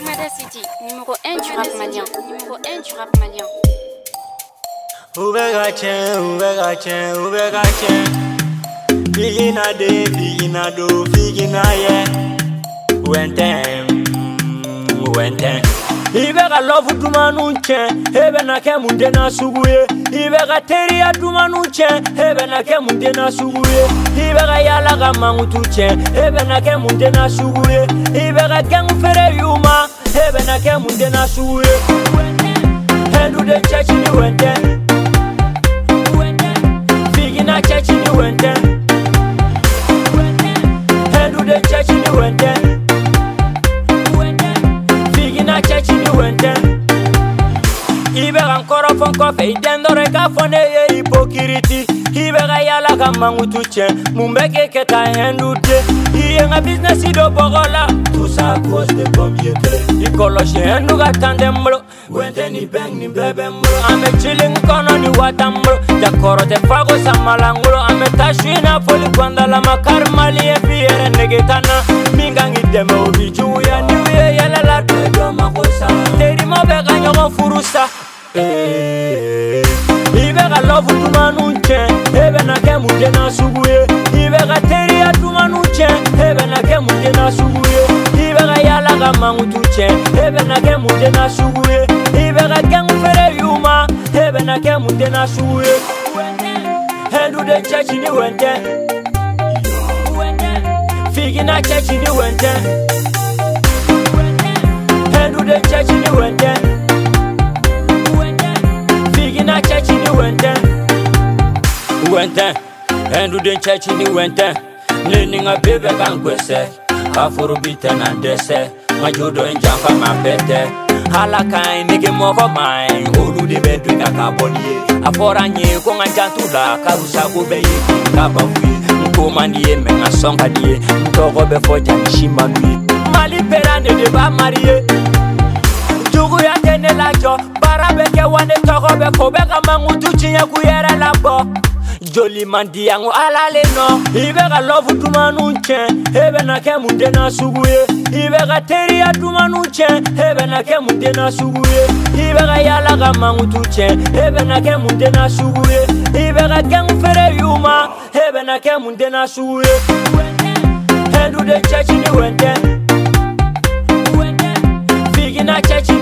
Gomada City, numéro 1 du rap malien. Numéro 1 du rap malien. Figina de, figina do, figina ye. Wentem. Ibega love dumanu chen, hebe na ke munde na suguye. Ibega teria dumanu chen, hebe na ke munde na suguye. Ibega yala ga mangutu chen, hebe na ke munde na suguye. Ibega gengu fere yuma, hebe na ke munde na suguye. Hendu de chechi ni wente. Figina chechi ni wente. Hendu de chechi ni wente. Ibega ancora fon kofe idendore ka fone ye hypocrite. Ibega yala ka mangutu chen, mumbeke keta hendude. Iyenga business do bogola, tout ça à cause de communauté. Ikoloshi hendu ga tandemlo, wente ni bang ni bebe mlo. Ame chilling kono ni watamlo, jakoro te fago samalangulo. Ame tashwina foli kwanda la makarmali e fiere negetana. Mingangi deme obiju ya niwe yala la do makosa. Teri mo bega nyogo furusa. Ibega love dumanu chen, hebe na ke munde na suguye. Ibega teria dumanu chen, hebe na ke munde na suguye. Ibega yala ga mangutu chen, hebe na ke munde na suguye. Ibega gengu fere yuma, hebe na ke munde na suguye. Hendu de chechi ni wente. Figina chechi ni wente. Hendu de chechi ni wente. Figina chechi ni wente. Hendu de chechi ni wente. Neninga bebe kangwese. Kafuru bite na dese. Majudo njampa mapete. Halaka nige moko mai. Olu de bedu kakaboniye. Afora nye konga jantula. Karusa kubeye kabafuye. Mkomaniye menga songa diye. Mtoko befoja nishimanuye. Mali perane de ba mariye. Jugu ya tene lajo. Barabeke wane toko beko. Beka mangutu chinya kuyere labo. Joli mandi yangu alale no. Ibega love dumanu chen, hebe na ke munde na suguye. Ibega teria dumanu chen, hebe na ke munde na suguye. Ibega yala ga mangutu chen, hebe na ke munde na suguye. Ibega gengu fere yuma, hebe na ke munde na suguye. Hendu de chechi ni wente. Figina chechi